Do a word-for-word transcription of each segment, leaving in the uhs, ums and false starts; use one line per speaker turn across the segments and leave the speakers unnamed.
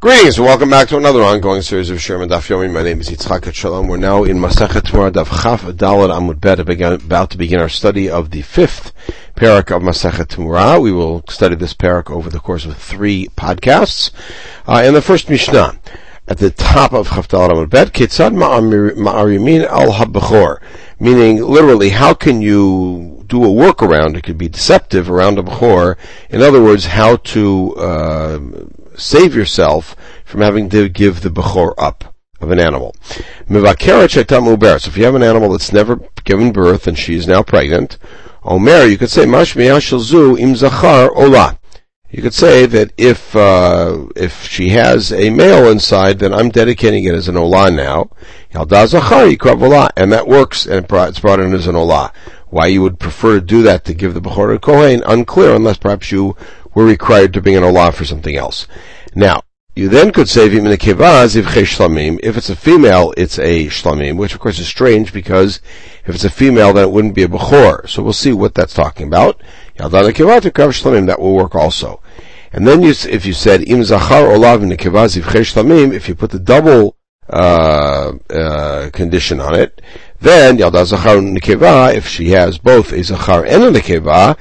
Greetings and welcome back to another ongoing series of Sherman Daf Yomi. My name is Yitzchak Shalom. We're now in Masechet Temurah Daf Chaf Daled Amud Bet, about to begin our study of the fifth parak of Masechet Temurah. We will study this parak over the course of three podcasts. Uh, in the first Mishnah, at the top of Chaf Daled Amud Bet, Ketzad Ma'arimin Al HaBechor, meaning literally, how can you do a workaround? It could be deceptive around a Bechor. In other words, how to uh, save yourself from having to give the Bechor up of an animal. Mevakeret shetam uber. So if you have an animal that's never given birth and she is now pregnant, Omer, you could say mashmiya shalzu im zachar ola. You could say that if uh, if she has a male inside, then I'm dedicating it as an ola now. Yalda zachar yikrav ola, and that works, and it's brought in as an ola. Why you would prefer to do that to give the Bechor to Kohen, unclear, unless perhaps you were required to bring an olah for something else. Now, you then could say, if it's a female, it's a shlamim, which of course is strange, because if it's a female, then it wouldn't be a Bechor. So we'll see what that's talking about. That will work also. And then you, if you said, im zachar olav nekeva zivchei shlamim, if you put the double uh, uh, condition on it, then Yalda Zachar Nekeva, if she has both a Zachar and a Nekeva,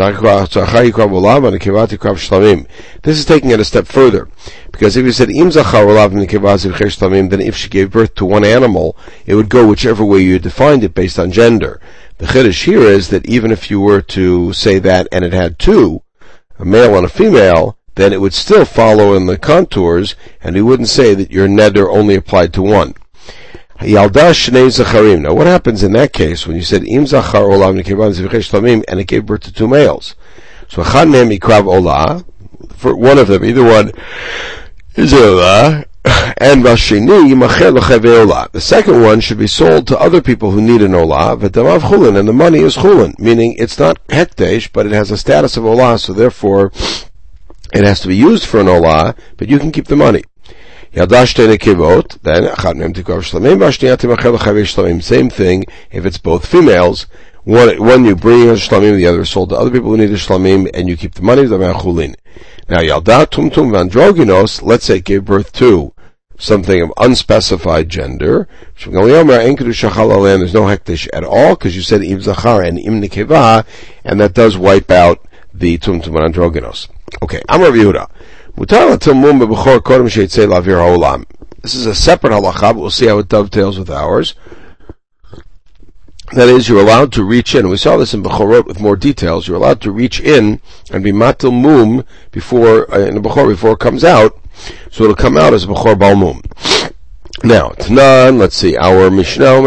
this is taking it a step further. Because if you said Im Zachar Olav Nekeva Zivchei Shlamim, then if she gave birth to one animal, it would go whichever way you defined it based on gender. The Chiddush here is that even if you were to say that and it had two, a male and a female, then it would still follow in the contours, and you wouldn't say that your neder only applied to one. Yalda Shnei Zacharim. Now, what happens in that case when you said Im Zachar Olav Nekeva Zivchei Shlamim and it gave birth to two males? So Chad Mehem Yikrav Olah, for one of them, either one is Olah, and Vashini Yimacher L'Chavei Olah. The second one should be sold to other people who need an Olah, V'damav Chulin, and the money is Chulin, meaning it's not Hekdesh, but it has a status of Olah, so therefore it has to be used for an Olah, but you can keep the money. Yadashte nekevot, then achad mehem tikav shlamim, v'ashniya timachel l'chavei shlamim. Same thing if it's both females. One, one you bring a shlamim, the other is sold to other people who need a shlamim, and you keep the money. Chulin. Now yalda tumtum vandroginos, let's say it gave birth to something of unspecified gender. There's no hekdesh at all, because you said im zachar and im nekeva, and that does wipe out the tumtum vandroginos. Okay, Amar Yehuda. This is a separate halacha, but we'll see how it dovetails with ours. That is, you're allowed to reach in. We saw this in Bechorot with more details. You're allowed to reach in and be matil mum before, uh, in a Bechor before it comes out. So it'll come out as a Bechor bal mum. Now, Tanan, let's see, our Mishnah,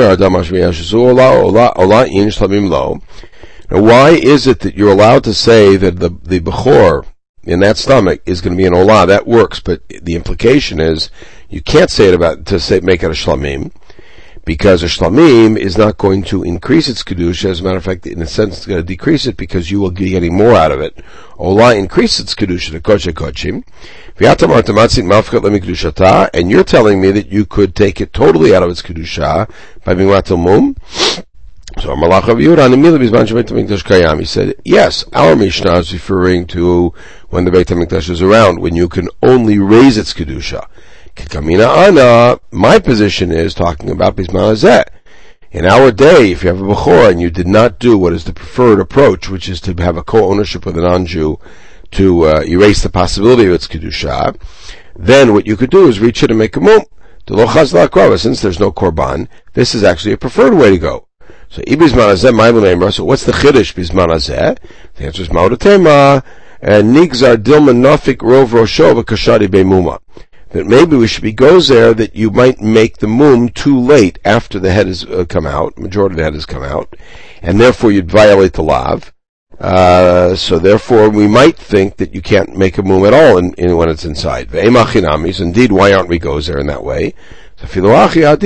now why is it that you're allowed to say that the, the Bechor in that stomach is going to be an olah? That works, but the implication is you can't say it about to say make it a shlamim, because a shlamim is not going to increase its kedusha. As a matter of fact, in a sense, it's going to decrease it because you will be getting more out of it. Olah increases its kedusha to kodesh kodshim. And you're telling me that you could take it totally out of its kedusha by being matil mum. So Malach of Yehuda, he said, yes, our Mishnah is referring to when the Beit HaMikdash is around, when you can only raise its Kedusha. Kamina Ana, my position is talking about Bisman Hazeh. In our day, if you have a Bechor and you did not do what is the preferred approach, which is to have a co-ownership with a non-Jew to uh, erase the possibility of its Kedusha, then what you could do is reach it and make a mum. Since there's no Korban, this is actually a preferred way to go. So, so what's the chiddush bisman hazeh? The answer is ma'odatema, and nigzar dilman nafik rov rosho v'kashadi be'muma. That maybe we should be gozer that you might make the mum too late after the head has uh, come out, majority of the head has come out, and therefore you'd violate the lav. Uh, so therefore we might think that you can't make a mum at all in, in, when it's inside. Ve'emachinamis, indeed, why aren't we gozer in that way? Still,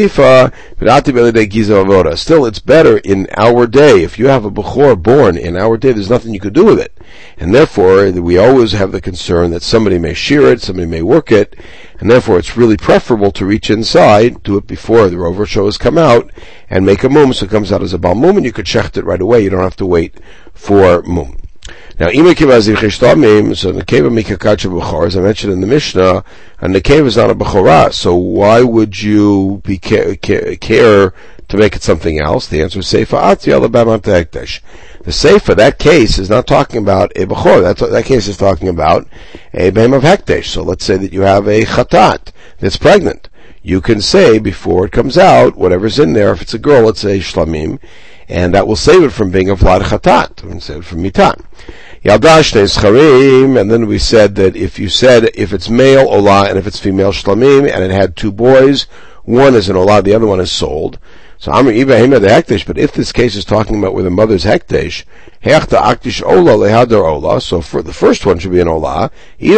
it's better in our day. If you have a Bechor born in our day, there's nothing you could do with it. And therefore, we always have the concern that somebody may shear it, somebody may work it, and therefore it's really preferable to reach inside, do it before the rover show has come out, and make a mum, so it comes out as a bal mum, and you could shecht it right away. You don't have to wait for mum. Now, Ima Kiva Zivchei Shlamim, so Nekeva Mikakacha Bechor, as I mentioned in the Mishnah, and Nekeva is not a Bechorah, so why would you be care, care, care to make it something else? The answer is Seifa Ati Alabama Hekdesh. The Seifa, that case, is not talking about a Bechor, that, that case is talking about a Behem of Hekdesh. So let's say that you have a Chatat that's pregnant. You can say, before it comes out, whatever's in there, if it's a girl, let's say Shlamim, and that will save it from being a Vlad Chatat, and save it from Mitan. Yaldashne Scharim, and then we said that if you said, if it's male, Olah, and if it's female, Shlamim, and it had two boys, one is an Olah, the other one is sold. So Amr Ibrahim the Hekdesh, but if this case is talking about where the mother's Hekdesh, Heachta Aktish Olah, Lehadar Olah, so for the first one should be an Olah,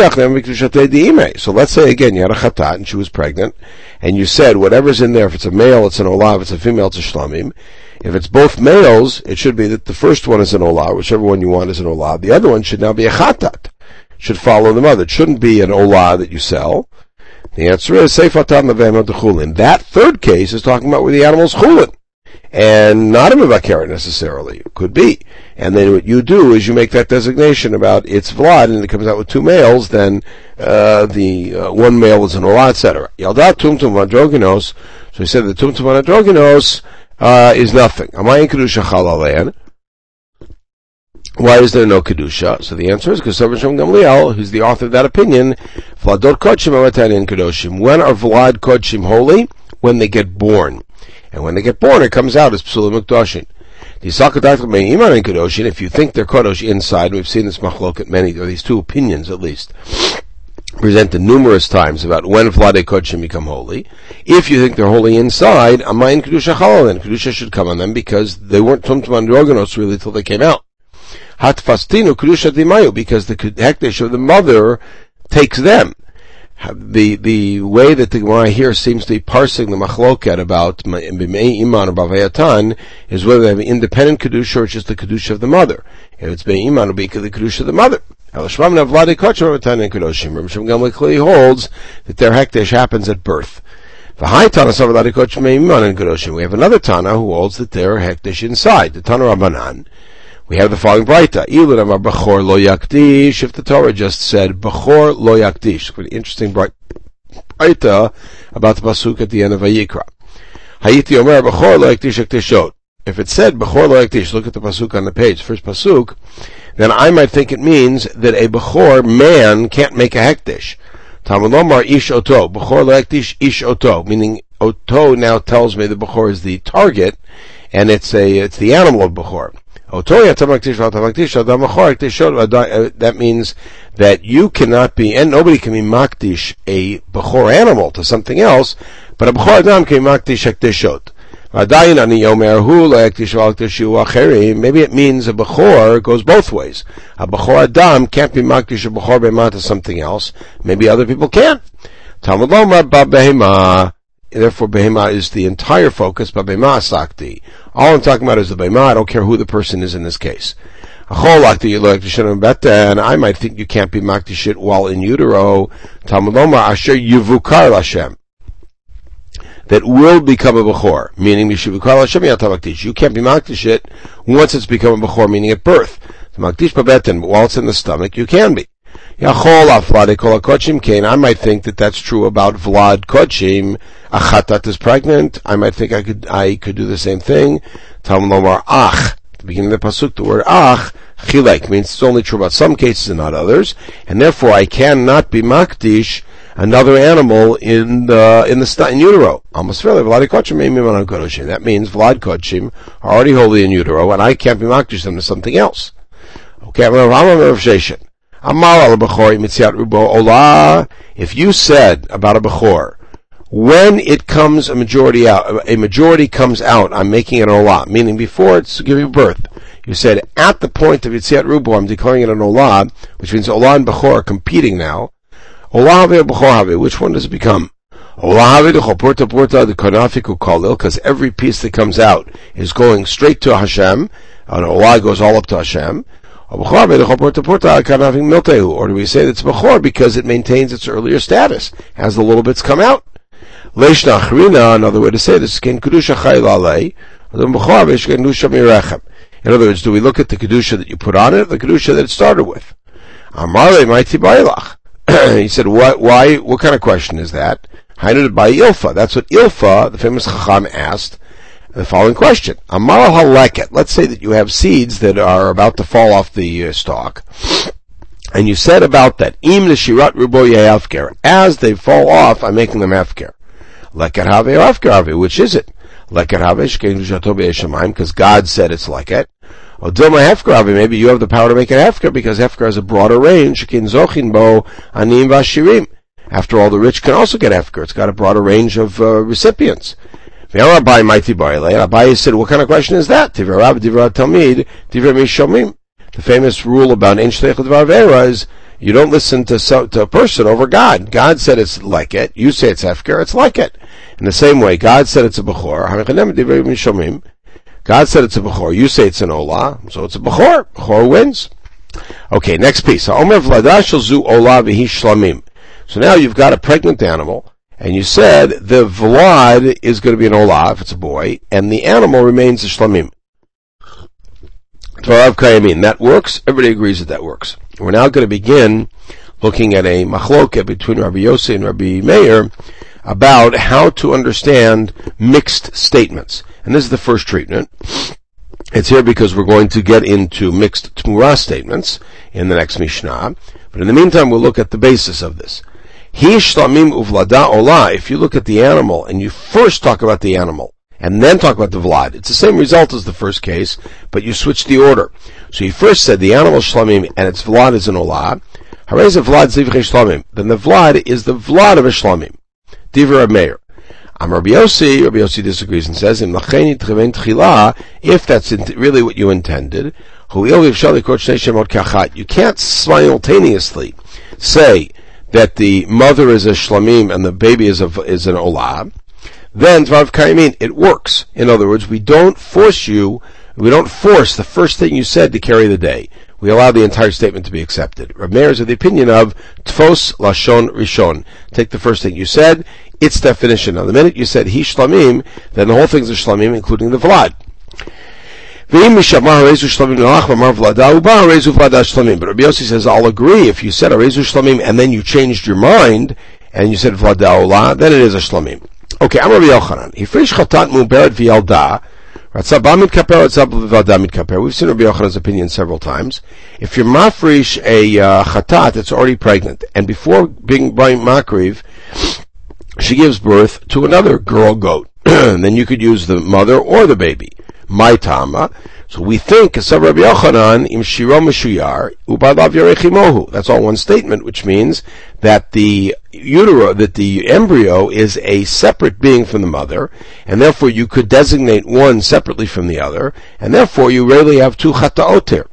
so let's say again, you had a Chatat, and she was pregnant, and you said, whatever's in there, if it's a male, it's an Olah, if it's a female, it's a Shlamim. If it's both males, it should be that the first one is an Olah, whichever one you want is an Olah. The other one should now be a Chatat. Should follow the mother. It shouldn't be an Olah that you sell. The answer is Seifatam Avemot Chulin. That third case is talking about where the animal's Chulin. And not a Mevakera necessarily. It could be. And then what you do is you make that designation about its Vlad, and it comes out with two males, then uh, the uh, one male is an Olah, et cetera. Yaldat Tumtum Androgynos. So he said the Tumtum Androgynos Uh, is nothing. Why is there no Kedusha? So the answer is because Rabbi Shimon Gamliel, who's the author of that opinion, Vladot Kodshim Amatanin Kedoshim. When are Vlad Kodshim holy? When they get born. And when they get born, it comes out as Psulim Mukdoshin. If you think they're Kodosh inside, we've seen this machlok at many, or these two opinions at least, presented numerous times about when Vladei Kodshim become holy. If you think they're holy inside, Amayin Kedusha Chalal, then Kedusha should come on them because they weren't Tumtum Androgynos really till they came out. Hatfastinu Kedusha Dimayu, because the Hekdesh of the mother takes them. The the way that the Gemara here seems to be parsing the machloket about B'mei Iman or Bavayatan is whether they have an independent Kedusha or just the Kedusha of the mother. If it's B'mei Iman, it'll be the Kedusha of the mother. Rabbi Shimon Gamliel clearly holds that their Hekdesh happens at birth. We have another Tana who holds that their Hekdesh inside, the Tana Rabbanan. We have the following Braita. If the Torah just said Bechor lo yakdish, pretty interesting Braita about the pasuk at the end of Vayikra. Hayiti omer Bechor lo yakdish yaktishot. If it said Bechor lo yakdish, look at the pasuk on the page, first pasuk, then I might think it means that a Bechor man can't make a Hekdesh. Talmud Lomar ish oto, Bechor lo yakdish ish oto, meaning oto now tells me the Bechor is the target, and it's a it's the animal of Bechor. That means that you cannot be, and nobody can be makdish a Bechor animal to something else, but a Bechor Adam can be makdish Hekdeshot. Maybe it means a Bechor goes both ways. A Bechor Adam can't be makdish a Bechor Behemah to something else. Maybe other people can. Talmud Lomar ba Behemah. Therefore, Behemah is the entire focus, but Behemah Sakti. All I'm talking about is the Behemah. I don't care who the person is in this case. And I might think you can't be makdish it while in utero. Talmud Lomar Asher Yivukar Lashem. That will become a Bechor, meaning you can't be makdish it once it's become a Bechor, meaning at birth. But while it's in the stomach, you can be. I might think that that's true about Vlad Kodshim. A Chatat is pregnant. I might think I could I could do the same thing. Talmud Lomar Ach. At the beginning of the pasuk, the word Ach, Chilek, means it's only true about some cases and not others, and therefore I cannot be makdish another animal in the in the st- in utero. Almost fairly, Vlad Kodshim. That means Vlad Kodshim are already holy in utero, and I can't be makdish them to something else. Okay, I'm going to Rav Sheshet. If you said about a Bechor, when it comes a majority out, a majority comes out, I'm making it an Olah, meaning before it's giving birth. You said at the point of Yitziat Rubo, I'm declaring it an Olah, which means Olah and Bechor are competing now. Olah Have or Bechor Have, which one does it become? Olah Have the Chopurta Purta the Konafiku Kalil, because every piece that comes out is going straight to Hashem, and Olah goes all up to Hashem. Or do we say that it's Bechor because it maintains its earlier status, as the little bits come out? Another way to say this is In other words, do we look at the kedusha that you put on it, or the kedusha that it started with? Amarle mighty bailach. He said, what, why, what kind of question is that? Hainu by Ilfa. That's what Ilfa, the famous Chacham, asked the following question. Amar haleket. Let's say that you have seeds that are about to fall off the uh, stalk. And you said about that, Im l'shirat rubo yehafker. As they fall off, I'm making them hefker. Leket have hefker have. Which is it? Leket have shkein l'shato be'eshamayim, because God said it's leket. Or dilma hefker have. Maybe you have the power to make it hefker, because hefker has a broader range. Shkein zochin bo anim v'ashirim. After all, the rich can also get hefker. It's got a broader range of uh, recipients. Abaye said, what kind of question is that? The famous rule about Ein Shteichut V'Avera is you don't listen to, so, to a person over God. God said it's like it. You say it's hefker. It's like it. In the same way, God said it's a bechor. God said it's a bechor. You say it's an olah. So it's a bechor. Bechor wins. Okay, next piece. So now you've got a pregnant animal, and you said the vlad is going to be an olah if it's a boy, and the animal remains a shlamim. That works. Everybody agrees that that works. We're now going to begin looking at a machloket between Rabbi Yossi and Rabbi Meir about how to understand mixed statements. And this is the first treatment. It's here because we're going to get into mixed Tmurah statements in the next Mishnah. But in the meantime, we'll look at the basis of this. Hi shlamim uvlada olah. If you look at the animal and you first talk about the animal and then talk about the vlad, it's the same result as the first case, but you switch the order. So you first said the animal shlamim and its vlad is an olah. Harei ze vlad zivchei shlamim. Then the vlad is the vlad of a shlamim. Divrei Reb Meir. Am Rabbi Yossi, Rabbi Yossi disagrees and says, if that's really what you intended, you can't simultaneously say that the mother is a shlamim and the baby is a, is an olah. Then Dvav Kaimin, it works. In other words, we don't force you, we don't force the first thing you said to carry the day. We allow the entire statement to be accepted. Reb Meir is of the opinion of Tfos Lashon Rishon. Take the first thing you said, its definition. Now, the minute you said Hi Shlamim, then the whole thing's a Shlamim, including the Vlad. But Rabbi Yossi says, I'll agree, if you said Arezu Shlamim and then you changed your mind, and you said Vlada Olah, then it is a Shlamim. Okay, I'm Rabbi Yochanan. Hifrish Chatat Mu'beret V'Yalda, We've seen Rabbi Yochanan's opinion several times. If you're mafrish a uh, chatat that's already pregnant, and before being by makriv, she gives birth to another girl goat, then you could use the mother or the baby. My tama. So we think, Asab Rabbi Yochanan, im shiro meshuyar, ubalav yarechimohu. That's all one statement, which means that the utero, that the embryo is a separate being from the mother, and therefore you could designate one separately from the other, and therefore you rarely have two chataot here.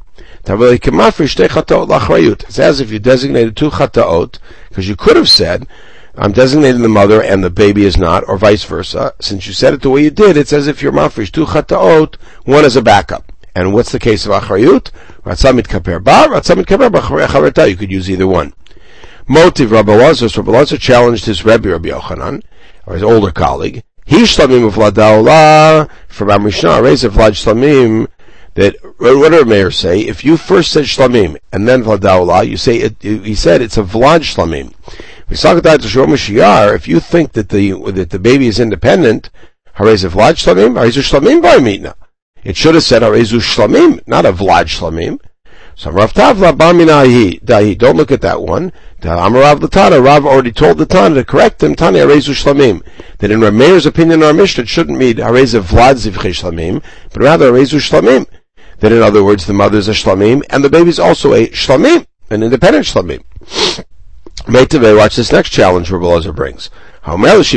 It's as if you designated two chataot, because you could have said, I'm designating the mother and the baby is not, or vice versa. Since you said it the way you did, it's as if you're mafresh two chataot, one as a backup. And what's the case of achrayut? Ratzah mitkaper ba, ratzah mitkaper b'chareta. You could use either one. Motiv Rabbi Lazar, so Rabbi Lazar challenged his Rebbe Rabbi Yochanan, or his older colleague. He shlamim v'vlada olah, from Amrishna, raise a vlad shlamim, that, what did Meir say? If you first said shlamim, and then v'lada olah, you say, it, he said it's a vlad shlamim. If you think that the that the baby is independent, harezu vlad shlamim, harezu shlamim v'mitna. It should have said harezu shlamim, not a vlad shlamim. So Rav Tavla bar minahi dahi. Don't look at that one. Amarav the Tana. Rav already told the Tana to correct him. Tani harezu shlamim. That in Rav Meir's opinion, our Mishnah, it shouldn't mean harezu vlad zivchei shlamim, but rather harezu shlamim. That in other words, the mother is a shlamim and the baby is also a shlamim, an independent shlamim. Meitaveh, watch this next challenge Rabbi Lazar brings. If a man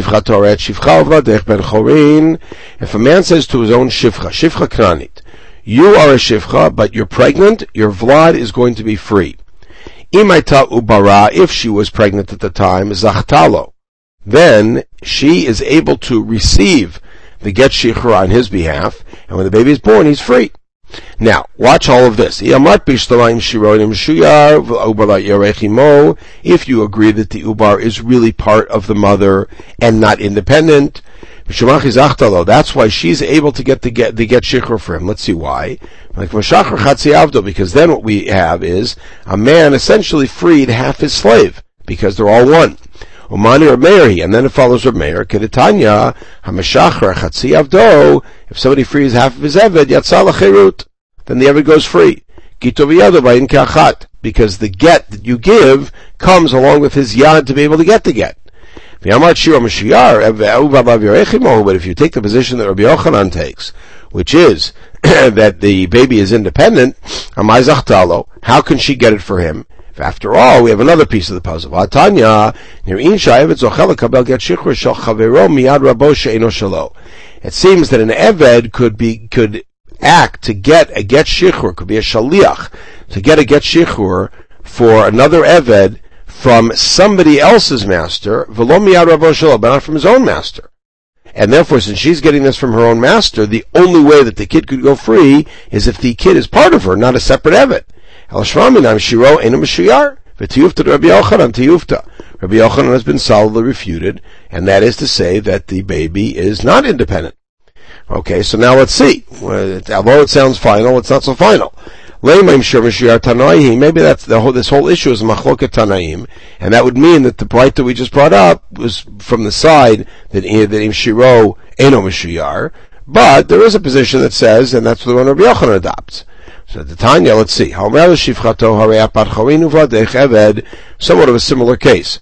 says to his own shivcha, shivcha kranit, you are a shivcha, but you're pregnant, your vlad is going to be free. Imaita ubara, if she was pregnant at the time, zachtalo, then she is able to receive the get shichra on his behalf, and when the baby is born, he's free. Now, watch all of this. If you agree that the ubar is really part of the mother and not independent, that's why she's able to get the get, the get shikra for him. Let's see why. Like Mashachar Chatzi Avdo, because then what we have is a man essentially freed half his slave, because they're all one. Umani or Meiri, and then it follows Reb Meir, Kedetanya, HaMashachar Chatzi Avdo, if somebody frees half of his Eved, Yatzal Cherut, then the Eved goes free. Gitoviyado Bayin Kachat, because the get that you give comes along with his yad to be able to get the get. But if you take the position that Rabbi Yochanan takes, which is that the baby is independent, how can she get it for him? After all, we have another piece of the puzzle. It seems that an Eved could be could act to get a get shichur, could be a shaliach, to get a get shichur for another Eved from somebody else's master, v'lo miyad rabo shelo, but not from his own master. And therefore, since she's getting this from her own master, the only way that the kid could go free is if the kid is part of her, not a separate Eved. El shraminam shiro enam shiyar, v'tiyufta Rabbi Yochanan tiyufta. Rabbi Yochanan has been solidly refuted, and that is to say that the baby is not independent. Okay, so now let's see. Although it sounds final, it's not so final. Maybe that's the whole, this whole issue is machloket tanaim, and that would mean that the bright that we just brought up was from the side that that im shiro eno mishiyar, but there is a position that says, and that's the one Rabbi Yochanan adopts. So the Tanya, let's see. Somewhat of a similar case.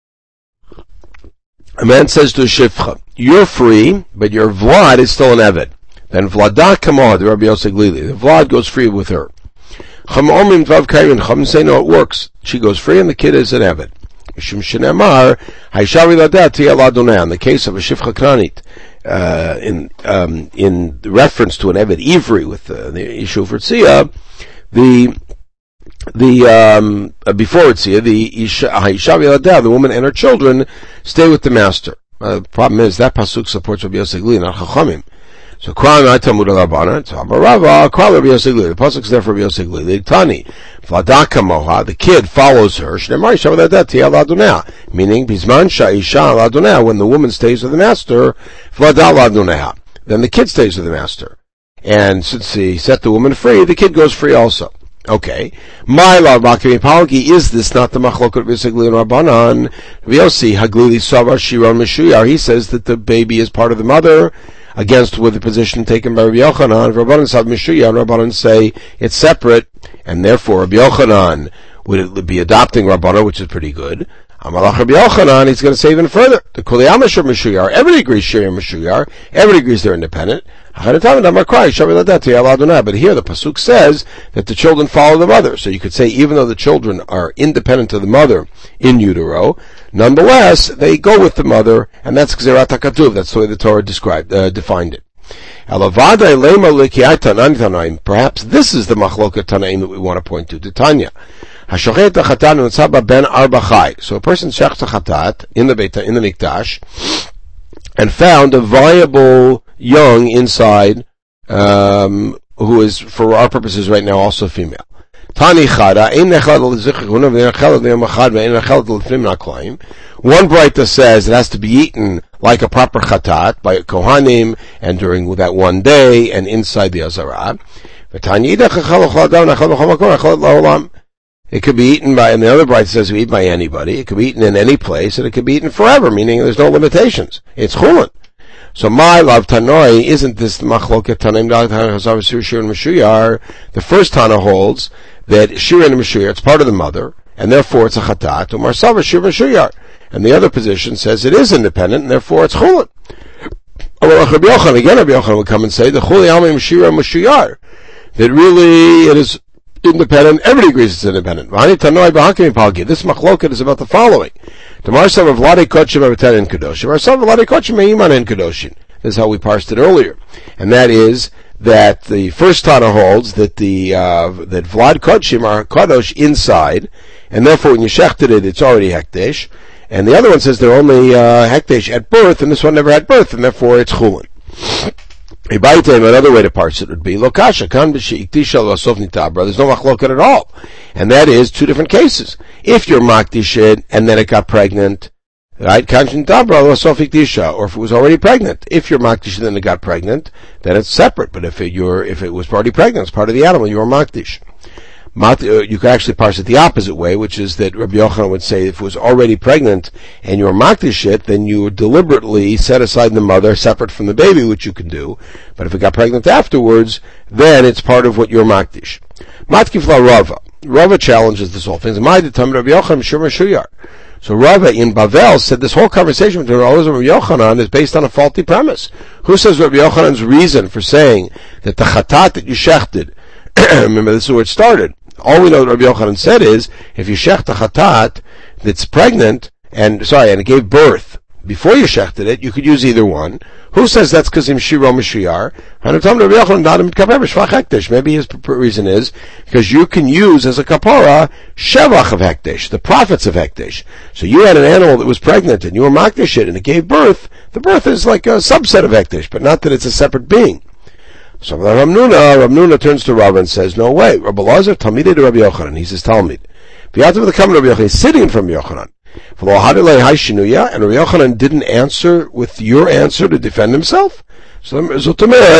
A man says to a shifcha, you're free, but your vlad is still an eved. Then vlada kamoha, the Rabbi Yosef Glili. The vlad goes free with her. Chum omim dvav kairin. Chum say no, it works. She goes free, and the kid is an eved. Mishum shenemar haishavi ladat tiyal adonai. In the case of a shifcha knanit, uh, in um, in reference to an eved ivri with uh, the issue for tzia, the the um, uh, before tzia, the haishavi ladat, the woman and her children stay with the master. Uh, the problem is that pasuk supports Rabbi Yosef Glili, not Chachamim. So, Kral my Talmud al-Rabbanan, so Amarava, Kral Rabbi Yosef Glili. The pasuk is there for Rabbi Yosef Glili. Tani, Vladaka Moha, the kid follows her. Shnemar Yishav Ladat Tiyal Adonai, meaning Bizman Sha'isha Adonai, when the woman stays with the master, Vladal Adonai, then the kid stays with the master. And since he set the woman free, the kid goes free also. Okay. My love, Makimi Palgi, is this not the Machlokot Rabbi Yosef Glili and Rabbanan? Rabbi Yossi, Haglili Savar Shiron Meshuyar, he says that the baby is part of the mother, against with the position taken by Rabbi Yochanan. Rabbanan Sav Meshuyar, Rabbanan say it's separate, and therefore Rabbi Yochanan would be adopting Rabbanan, which is pretty good. Amalach Rabbi Yochanan, he's going to say even further. The Kuliyamashar Meshuyar, everybody agrees Shirim Meshuyar, everybody agrees they're independent. But here the pasuk says that the children follow the mother. So you could say even though the children are independent of the mother in utero, nonetheless they go with the mother, and that's Gzerat HaKatuv. That's the way the Torah described, uh, defined it. Perhaps this is the machloket Tanaim that we want to point to. To Tanya. So a person shechta chatat in the Beit, in the Mikdash, and found a viable young inside, um, who is, for our purposes right now, also female. One Braita says it has to be eaten like a proper chatat by Kohanim, and during that one day, and inside the Azarah. It could be eaten by, and the other Braita says we eat by anybody. It could be eaten in any place, and it could be eaten forever, meaning there's no limitations. It's chulin. So my love Tanoi, isn't this the machloket Tanaim Shir and Meshuyar? The first Tana holds that Shir and Meshuyar, it's part of the mother, and therefore it's a chatat, or Marsava Shir Meshuyar. And the other position says it is independent, and therefore it's chulin. Rabbi Yochanan, again Rabbi Yochanan would come and say the chuli amim Shir and Meshuyar, that really it is independent, everybody agrees it's independent. This machloket is about the following. This is how we parsed it earlier. And that is that the first Tana holds that the uh, that Vlad Kodshim are Kadosh inside, and therefore when you shechted it, it's already Hekdesh. And the other one says they're only uh, Hekdesh at birth, and this one never had birth, and therefore it's Chulin. Another way to parse it would be Lokasha kan b'sheiktisha l'asov nitabra. There's no machloket at all, and that is two different cases. If you're makdished and then it got pregnant, Right? Kanshin dabra lo sofik disha, or if it was already pregnant. If you're makdish and then it got pregnant, then it's separate. But if it, you're, if it was already pregnant, it's part of the animal, you're makdish. You could actually parse it the opposite way, which is that Rabbi Yochanan would say if it was already pregnant and you're makdish it, then you would deliberately set aside the mother separate from the baby, which you can do. But if it got pregnant afterwards, then it's part of what you're makdish. Matkif la Rava. Rava challenges this whole thing. So Rava in Bavel said this whole conversation between Rabbi and Rabbi Yochanan is based on a faulty premise. Who says Rabbi Yochanan's reason for saying that the chatat that you shechted, remember this is where it started. All we know that Rabbi Yochanan said is, if you shecht a chatat that's pregnant, and, sorry, and it gave birth, before you shechted it, you could use either one. Who says that's because him shiro mishiyar? Maybe his reason is because you can use as a kapara shevach of hekdesh, the profits of hekdesh. So you had an animal that was pregnant and you were makdesh it and it gave birth. The birth is like a subset of hekdesh, but not that it's a separate being. So Ramnuna, Ramnuna turns to Rabbi and says, no way. Rabbi Lazar talmidei to Rabbi Yochanan. He's his talmid. V'yatav the coming Rabbi Yochanan. He's sitting from Yochanan. And Rabbi Yochanan didn't answer with your answer to defend himself. So, in other words,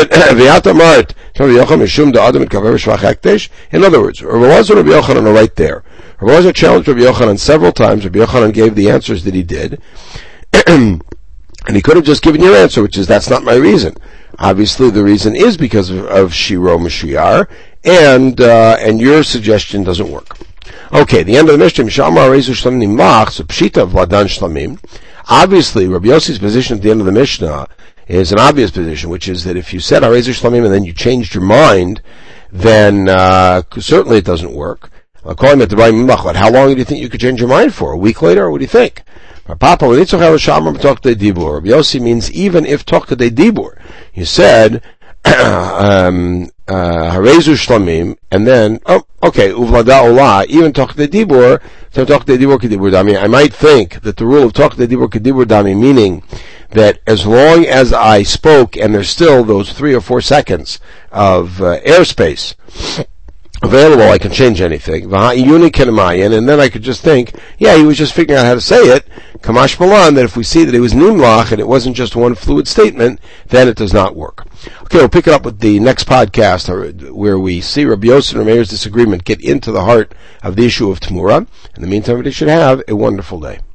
Rabbi Lazar and Rabbi Yochanan are right there. Rabbi Lazar challenged Rabbi Yochanan several times. Rabbi Yochanan gave the answers that he did. And he could have just given your answer, which is, that's not my reason. Obviously, the reason is because of, of Shiro Mashiyar, and, uh, and your suggestion doesn't work. Okay, the end of the Mishnah, Mishamar Rezu Shlamim Mach, so Pshita Vladan Shlamim. Obviously, Rabbi Yossi's position at the end of the Mishnah is an obvious position, which is that if you said Rezu Shlamim and then you changed your mind, then, uh, certainly it doesn't work. I'll call him at the right Mimach. How long do you think you could change your mind for? A week later, or what do you think? Papa, when it's Rabbi Yossi means even if Tokadei Dibur. You said, um, uh, Harezu Shlamim, and then, oh, okay, Uvlada Ola, even Tokadei Dibur, so Tokadei Dibur Kedibur Dami. I might think that the rule of Tokadei Dibur Kedibur Dami, meaning that as long as I spoke and there's still those three or four seconds of uh, airspace available, I can change anything. And then I could just think, yeah, he was just figuring out how to say it. Kamash Malan, that if we see that it was Nimlach and it wasn't just one fluid statement, then it does not work. Okay, we'll pick it up with the next podcast where we see Rabbi Yossi and Rabbi Meir's disagreement get into the heart of the issue of Tamura. In the meantime, everybody should have a wonderful day.